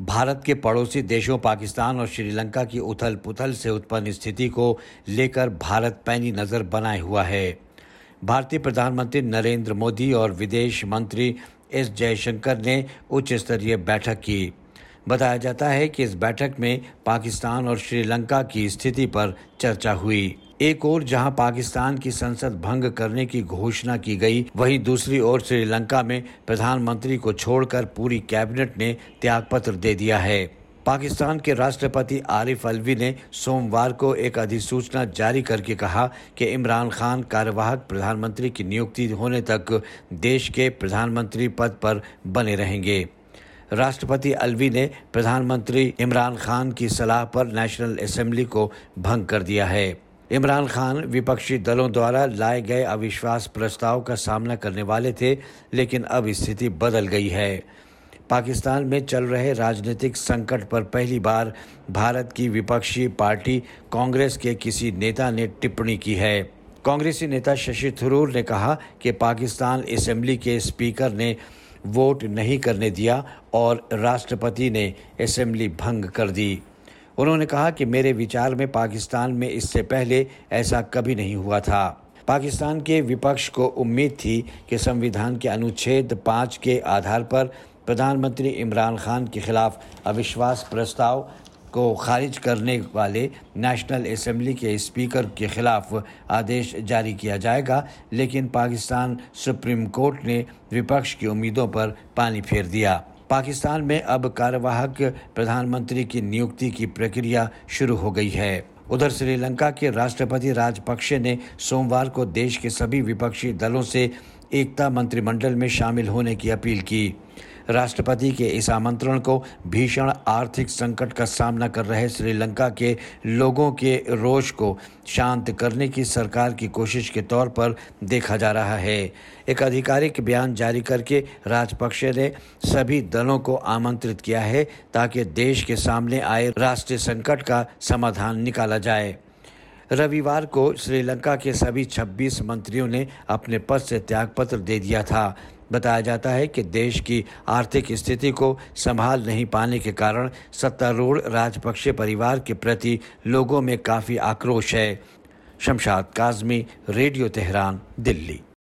भारत के पड़ोसी देशों पाकिस्तान और श्रीलंका की उथल-पुथल से उत्पन्न स्थिति को लेकर भारत पैनी नज़र बनाए हुआ है। भारतीय प्रधानमंत्री नरेंद्र मोदी और विदेश मंत्री एस जयशंकर ने उच्च स्तरीय बैठक की। बताया जाता है कि इस बैठक में पाकिस्तान और श्रीलंका की स्थिति पर चर्चा हुई। एक ओर जहां पाकिस्तान की संसद भंग करने की घोषणा की गई, वहीं दूसरी ओर श्रीलंका में प्रधानमंत्री को छोड़कर पूरी कैबिनेट ने त्यागपत्र दे दिया है। पाकिस्तान के राष्ट्रपति आरिफ अलवी ने सोमवार को एक अधिसूचना जारी करके कहा कि इमरान खान कार्यवाहक प्रधानमंत्री की नियुक्ति होने तक देश के प्रधानमंत्री पद पर बने रहेंगे। राष्ट्रपति अलवी ने प्रधानमंत्री इमरान खान की सलाह पर नेशनल असेंबली को भंग कर दिया है। इमरान खान विपक्षी दलों द्वारा लाए गए अविश्वास प्रस्ताव का सामना करने वाले थे, लेकिन अब स्थिति बदल गई है। पाकिस्तान में चल रहे राजनीतिक संकट पर पहली बार भारत की विपक्षी पार्टी कांग्रेस के किसी नेता ने टिप्पणी की है। कांग्रेसी नेता शशि थरूर ने कहा कि पाकिस्तान असेंबली के स्पीकर ने वोट नहीं करने दिया और राष्ट्रपति ने असेंबली भंग कर दी। उन्होंने कहा कि मेरे विचार में पाकिस्तान में इससे पहले ऐसा कभी नहीं हुआ था। पाकिस्तान के विपक्ष को उम्मीद थी कि संविधान के अनुच्छेद 5 के आधार पर प्रधानमंत्री इमरान खान के खिलाफ अविश्वास प्रस्ताव को खारिज करने वाले नेशनल असेंबली के स्पीकर के खिलाफ आदेश जारी किया जाएगा, लेकिन पाकिस्तान सुप्रीम कोर्ट ने विपक्ष की उम्मीदों पर पानी फेर दिया। पाकिस्तान में अब कार्यवाहक प्रधानमंत्री की नियुक्ति की प्रक्रिया शुरू हो गई है। उधर श्रीलंका के राष्ट्रपति राजपक्षे ने सोमवार को देश के सभी विपक्षी दलों से एकता मंत्रिमंडल में शामिल होने की अपील की। राष्ट्रपति के इस आमंत्रण को भीषण आर्थिक संकट का सामना कर रहे श्रीलंका के लोगों के रोष को शांत करने की सरकार की कोशिश के तौर पर देखा जा रहा है। एक आधिकारिक बयान जारी करके राजपक्षे ने सभी दलों को आमंत्रित किया है ताकि देश के सामने आए राष्ट्रीय संकट का समाधान निकाला जाए। रविवार को श्रीलंका के सभी 26 मंत्रियों ने अपने पद से त्यागपत्र दे दिया था। बताया जाता है कि देश की आर्थिक स्थिति को संभाल नहीं पाने के कारण सत्तारूढ़ राजपक्षे परिवार के प्रति लोगों में काफ़ी आक्रोश है। Shamshad Kazmi, radio Tehran, Delhi.